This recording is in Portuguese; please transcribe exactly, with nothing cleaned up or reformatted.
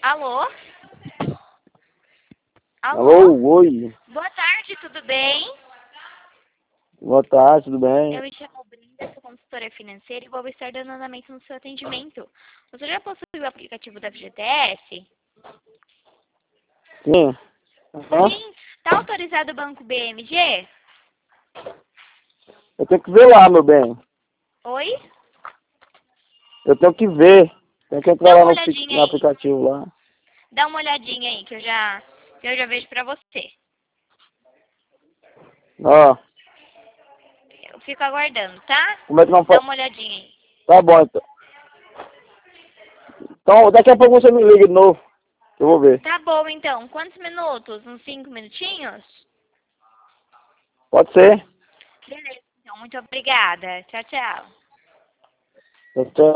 Alô? Alô? Alô, oi. Boa tarde, tudo bem? Boa tarde, tudo bem? Eu me chamo Brenda, sou consultora financeira e vou estar dando andamento no seu atendimento. Você já possui o aplicativo da F G T S? Sim. Aham. Sim. Está autorizado o Banco B M G? Eu tenho que ver lá, meu bem. Oi? Eu tenho que ver. Tenho que entrar Dá lá uma no, fi- olhadinha no aí. aplicativo lá. Dá uma olhadinha aí que eu já, que eu já vejo pra você. Ó, Eu fico aguardando, tá? como é que não Dá pode... uma olhadinha aí. Tá bom, então. Então, daqui a pouco você me liga de novo. Eu vou ver. Tá bom, então. Quantos minutos? Uns cinco minutinhos? Pode ser? Beleza, então. Muito obrigada. Tchau, tchau. Tchau, tchau.